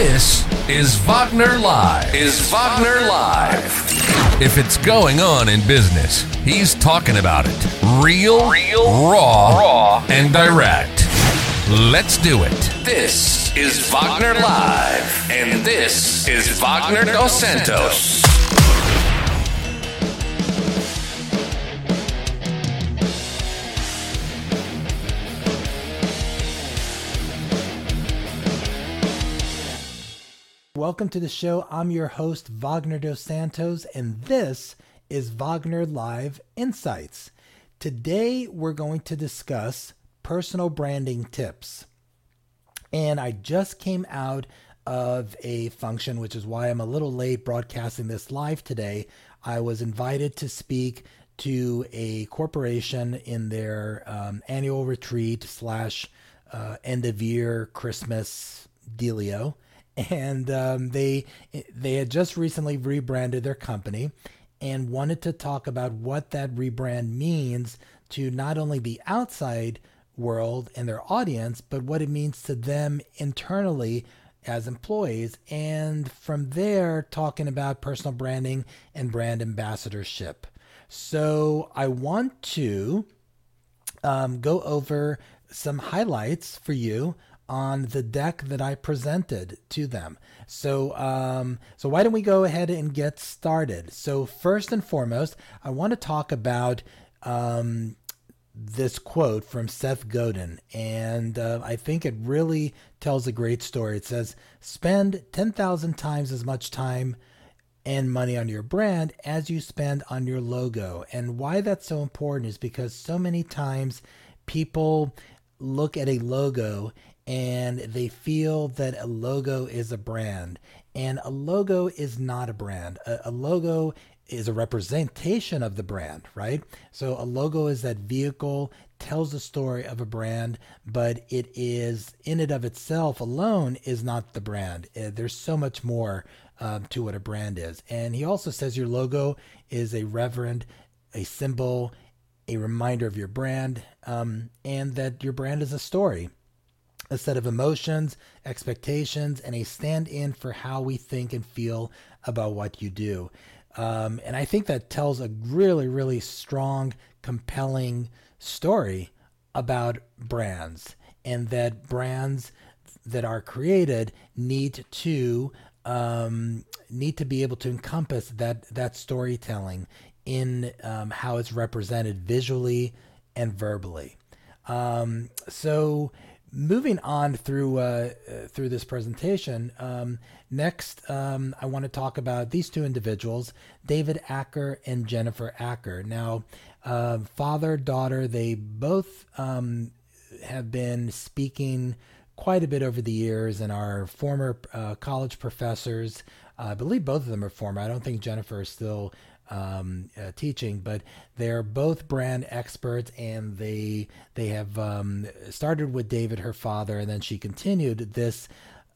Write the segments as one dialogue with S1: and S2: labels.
S1: This is Wagner Live. If it's going on in business, he's talking about it. Real, raw, and direct. Let's do it. This is Wagner Live, and this is Wagner Dos Santos.
S2: Welcome to the show. I'm your host, Wagner Dos Santos, and this is Wagner Live Insights. Today, we're going to discuss personal branding tips. And I just came out of a function, which is why I'm a little late broadcasting this live today. I was invited to speak to a corporation in their annual retreat / end of year Christmas dealio. And they had just recently rebranded their company and wanted to talk about what that rebrand means to not only the outside world and their audience, but what it means to them internally as employees. And from there, talking about personal branding and brand ambassadorship. So I want to go over some highlights for you on the deck that I presented to them. So why don't we go ahead and get started? So first and foremost, I want to talk about this quote from Seth Godin, and I think it really tells a great story. It says, "Spend 10,000 times as much time and money on your brand as you spend on your logo." And why that's so important is because so many times people look at a logo and they feel that a logo is a brand, and a logo is not a brand. A logo is a representation of the brand, right? So a logo is that vehicle, tells the story of a brand, but it is in and of itself alone is not the brand. There's so much more to what a brand is. And he also says your logo is a reverend, a symbol, a reminder of your brand, and that your brand is a story, a set of emotions, expectations, and a stand-in for how we think and feel about what you do. And I think that tells a really, really strong, compelling story about brands, and that brands that are created need to be able to encompass that storytelling in how it's represented visually and verbally. So moving on through this presentation, next I want to talk about these two individuals, David Acker and Jennifer Acker. Now, father, daughter, they both have been speaking quite a bit over the years and are former college professors. I believe both of them are former. I don't think Jennifer is still teaching, but they're both brand experts, and they have started with David, her father, and then she continued this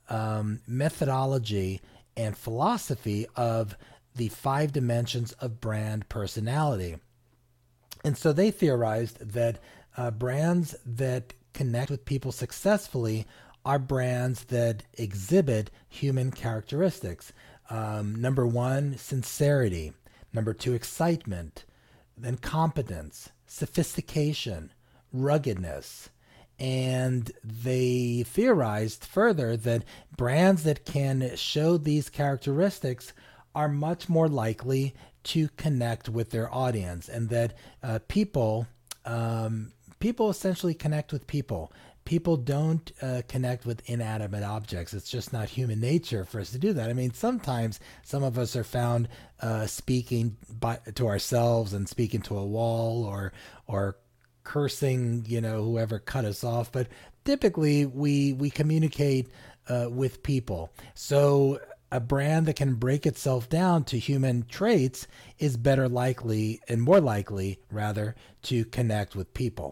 S2: methodology and philosophy of the 5 dimensions of brand personality. And so they theorized that brands that connect with people successfully are brands that exhibit human characteristics. Number 1, sincerity. Number 2, excitement, then competence, sophistication, ruggedness. And they theorized further that brands that can show these characteristics are much more likely to connect with their audience, and that people essentially connect with people. People don't connect with inanimate objects. It's just not human nature for us to do that. I mean, sometimes some of us are found speaking to ourselves and speaking to a wall, or cursing, whoever cut us off. But typically, we communicate with people. So a brand that can break itself down to human traits is more likely to connect with people.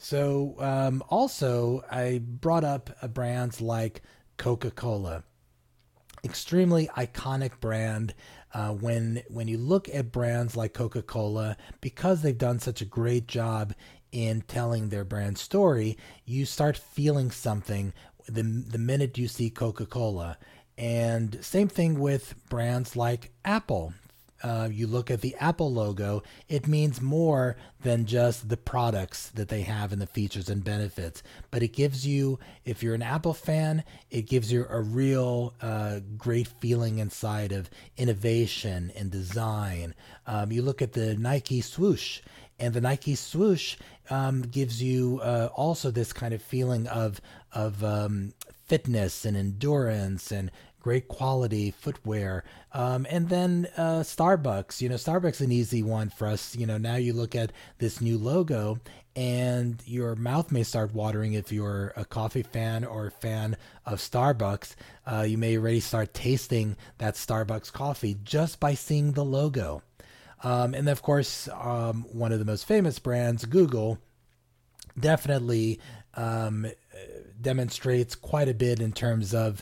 S2: So also, I brought up brands like Coca-Cola, extremely iconic brand. When you look at brands like Coca-Cola, because they've done such a great job in telling their brand story, you start feeling something the minute you see Coca-Cola. And same thing with brands like Apple. You look at the Apple logo, it means more than just the products that they have and the features and benefits. But it gives you, if you're an Apple fan, it gives you a real great feeling inside of innovation and design. You look at the Nike swoosh, and the Nike swoosh gives you also this kind of feeling of fitness and endurance and great quality footwear. And then Starbucks, Starbucks is an easy one for us. Now you look at this new logo and your mouth may start watering if you're a coffee fan or a fan of Starbucks. You may already start tasting that Starbucks coffee just by seeing the logo. And of course, one of the most famous brands, Google, definitely demonstrates quite a bit in terms of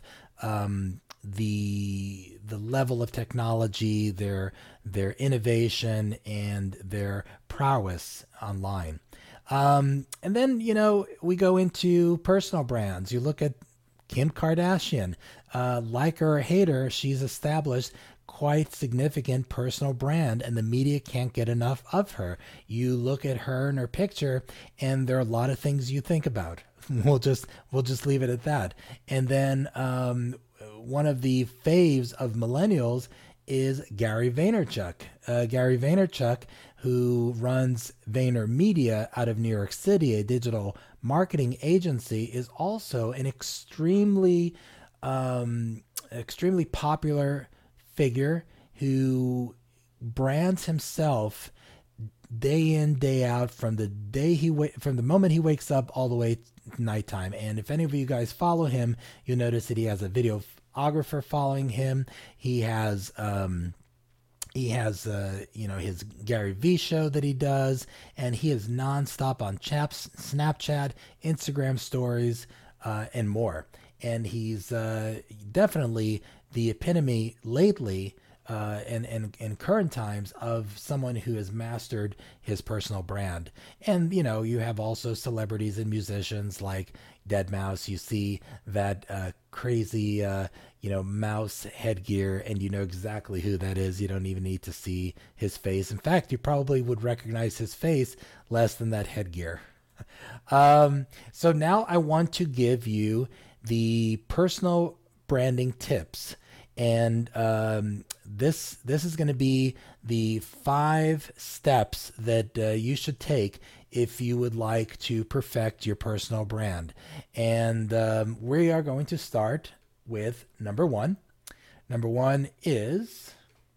S2: the level of technology, their innovation, and their prowess online. And then we go into personal brands. You look at Kim Kardashian. Like her or hate her, she's established quite significant personal brand, and the media can't get enough of her. You look at her and her picture, and there are a lot of things you think about. We'll just leave it at that. And then one of the faves of millennials is Gary Vaynerchuk. Gary Vaynerchuk, who runs VaynerMedia out of New York City, a digital marketing agency, is also an extremely popular figure who brands himself day in, day out, from the moment he wakes up all the way to nighttime. And if any of you guys follow him, you'll notice that he has a videographer following him. He has his Gary V show that he does, and he is nonstop on Snapchat, Instagram stories, and more. And he's definitely the epitome lately and in current times of someone who has mastered his personal brand. And you have also celebrities and musicians like Deadmau5. You see that crazy mouse headgear, and you know exactly who that is. You don't even need to see his face. In fact, you probably would recognize his face less than that headgear. So now I want to give you the personal branding tips. And this is going to be the 5 steps that you should take if you would like to perfect your personal brand. And we are going to start with number 1. Number 1 is...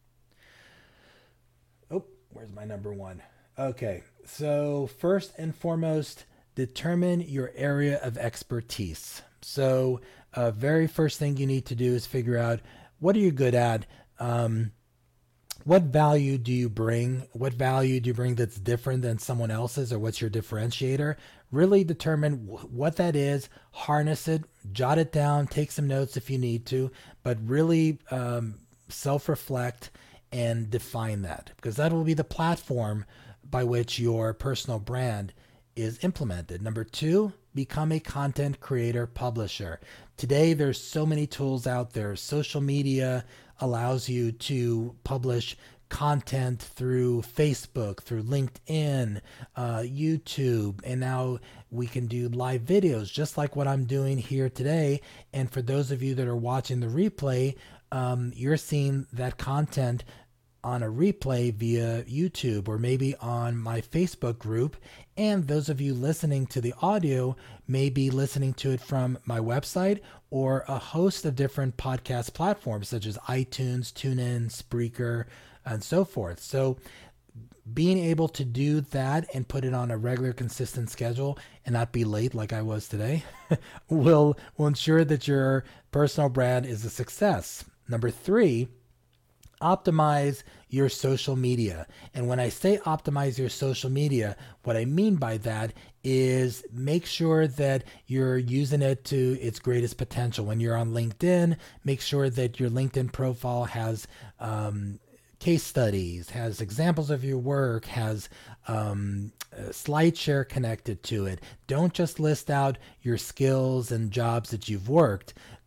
S2: Oh, where's my number 1? Okay, so first and foremost, determine your area of expertise. So very first thing you need to do is figure out, what are you good at? What value do you bring? What value do you bring that's different than someone else's, or what's your differentiator? Really determine what that is, harness it, jot it down, take some notes if you need to, but really self-reflect and define that, because that will be the platform by which your personal brand is implemented. Number 2, become a content creator publisher. Today, there's so many tools out there. Social media allows you to publish content through Facebook, through LinkedIn, YouTube, and now we can do live videos, just like what I'm doing here today. And for those of you that are watching the replay, you're seeing that content on a replay via YouTube or maybe on my Facebook group. And those of you listening to the audio may be listening to it from my website or a host of different podcast platforms such as iTunes, TuneIn, Spreaker, and so forth. So being able to do that and put it on a regular, consistent schedule and not be late like I was today will ensure that your personal brand is a success. Number 3, optimize your social media. And when I say optimize your social media, what I mean by that is make sure that you're using it to its greatest potential. When you're on LinkedIn, make sure that your LinkedIn profile has case studies, has examples of your work, has SlideShare connected to it. Don't just list out your skills and jobs that you've worked.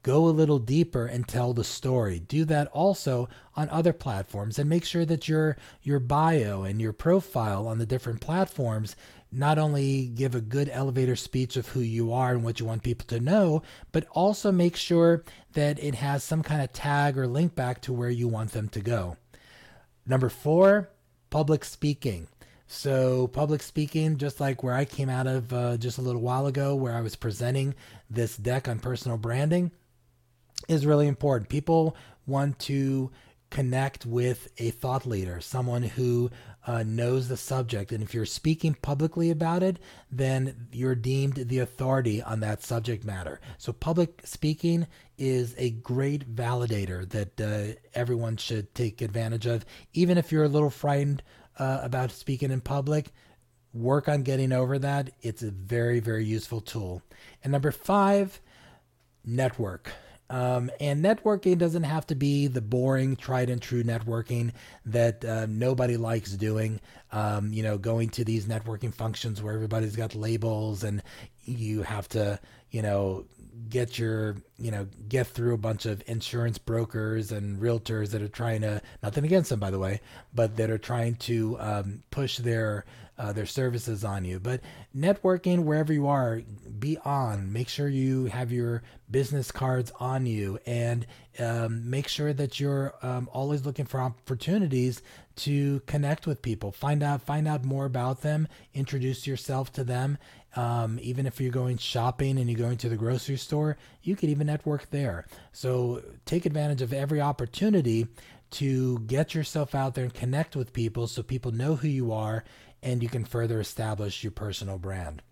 S2: go a little deeper and tell the story. Do that also on other platforms, and make sure that your bio and your profile on the different platforms not only give a good elevator speech of who you are and what you want people to know, but also make sure that it has some kind of tag or link back to where you want them to go. Number 4, public speaking. So public speaking, just like where I came out of just a little while ago, where I was presenting this deck on personal branding, is really important. People want to connect with a thought leader, someone who knows the subject. And if you're speaking publicly about it, then you're deemed the authority on that subject matter. So public speaking is a great validator that everyone should take advantage of. Even if you're a little frightened about speaking in public, work on getting over that. It's a very, very useful tool. And number 5, network. And networking doesn't have to be the boring, tried and true networking that nobody likes doing. Going to these networking functions where everybody's got labels and you have to, get through a bunch of insurance brokers and realtors that are trying to, nothing against them, by the way, but that are trying to push their services on you. But networking, wherever you are, be on. Make sure you have your business cards on you, and make sure that you're always looking for opportunities to connect with people. Find out more about them. Introduce yourself to them. Even if you're going shopping and you're going to the grocery store, you could even network there. So take advantage of every opportunity to get yourself out there and connect with people so people know who you are and you can further establish your personal brand.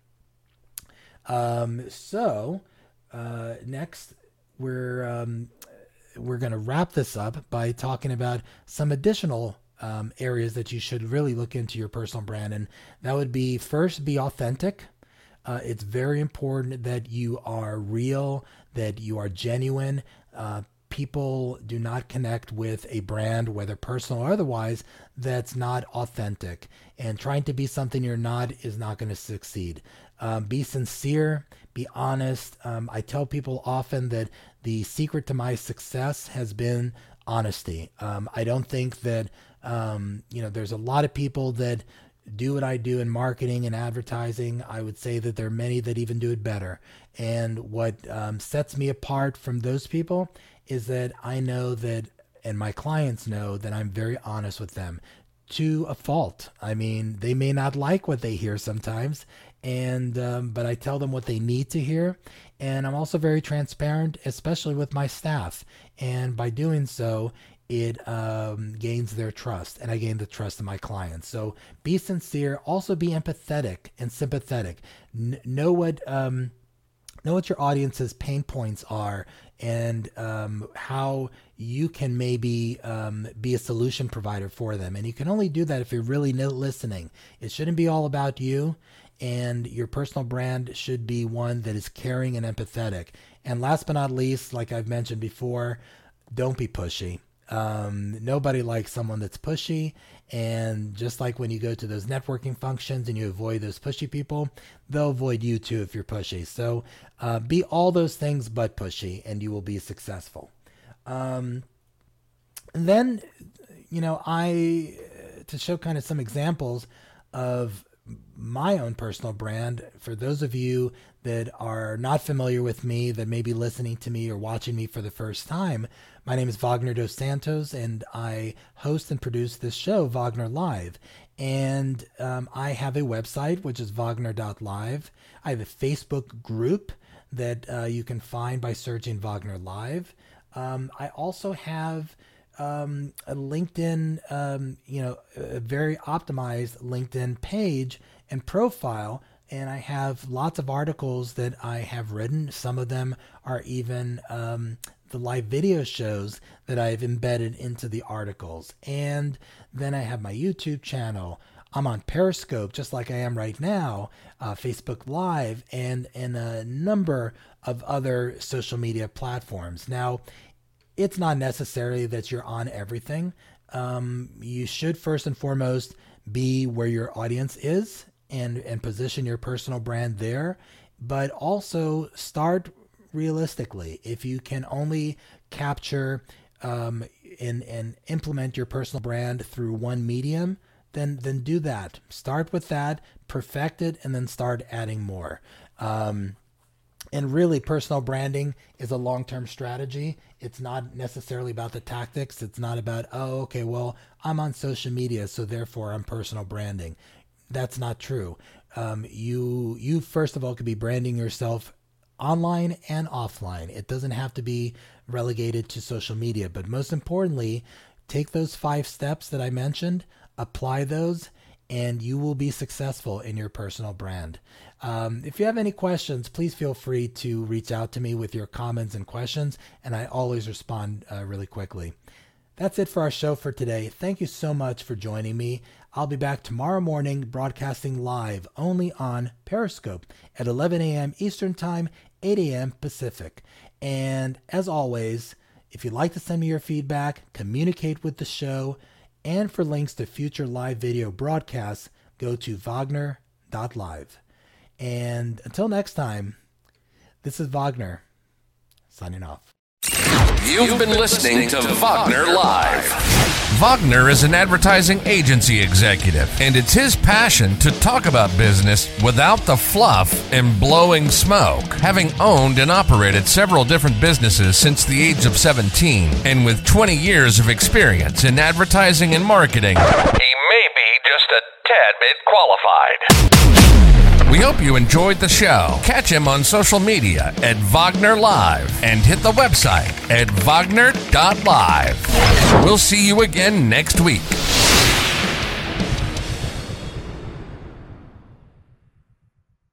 S2: Next, we're going to wrap this up by talking about some additional areas that you should really look into your personal brand. And that would be, first, be authentic. It's very important that you are real, that you are genuine. People do not connect with a brand, whether personal or otherwise, that's not authentic. And trying to be something you're not is not going to succeed. Be sincere, be honest. I tell people often that the secret to my success has been honesty. I don't think that, there's a lot of people that do what I do in marketing and advertising. I would say that there are many that even do it better. And what sets me apart from those people is that I know that, and my clients know, that I'm very honest with them to a fault. I mean, they may not like what they hear sometimes, and but I tell them what they need to hear. And I'm also very transparent, especially with my staff. And by doing so, it gains their trust, and I gain the trust of my clients. So be sincere. Also be empathetic and sympathetic. Know what your audience's pain points are, and how you can maybe be a solution provider for them. And you can only do that if you're really listening. It shouldn't be all about you, and your personal brand should be one that is caring and empathetic. And last but not least, like I've mentioned before, don't be pushy. Nobody likes someone that's pushy, and just like when you go to those networking functions and you avoid those pushy people, they'll avoid you too if you're pushy. So be all those things but pushy, and you will be successful. And then, to show kind of some examples of my own personal brand, for those of you that are not familiar with me, that may be listening to me or watching me for the first time, my name is Wagner Dos Santos, and I host and produce this show, Wagner Live. And I have a website, which is wagner.live. I have a Facebook group that you can find by searching Wagner Live. I also have a LinkedIn, a very optimized LinkedIn page and profile. And I have lots of articles that I have written. Some of them are even the live video shows that I've embedded into the articles. And then I have my YouTube channel. I'm on Periscope, just like I am right now, Facebook Live, and a number of other social media platforms. Now, it's not necessary that you're on everything. You should first and foremost be where your audience is and position your personal brand there, but also start realistically. If you can only capture and implement your personal brand through one medium, then do that. Start with that, perfect it, and then start adding more. And really, personal branding is a long-term strategy. It's not necessarily about the tactics. It's not about, oh, okay, well, I'm on social media, so therefore I'm personal branding. That's not true. You first of all could be branding yourself online and offline. It doesn't have to be relegated to social media. But most importantly, take those 5 steps that I mentioned, apply those, and you will be successful in your personal brand. If you have any questions, please feel free to reach out to me with your comments and questions, and I always respond really quickly. That's it for our show for today. Thank you so much for joining me. I'll be back tomorrow morning broadcasting live only on Periscope at 11 a.m. Eastern Time, 8 a.m. Pacific. And as always, if you'd like to send me your feedback, communicate with the show, and for links to future live video broadcasts, go to Wagner.live. And until next time, this is Wagner, signing off.
S1: You've been listening to Wagner Live. Wagner is an advertising agency executive, and it's his passion to talk about business without the fluff and blowing smoke. Having owned and operated several different businesses since the age of 17, and with 20 years of experience in advertising and marketing, he may be just a tad bit qualified. We hope you enjoyed the show. Catch him on social media at Wagner Live and hit the website at Wagner.live. We'll see you again next week.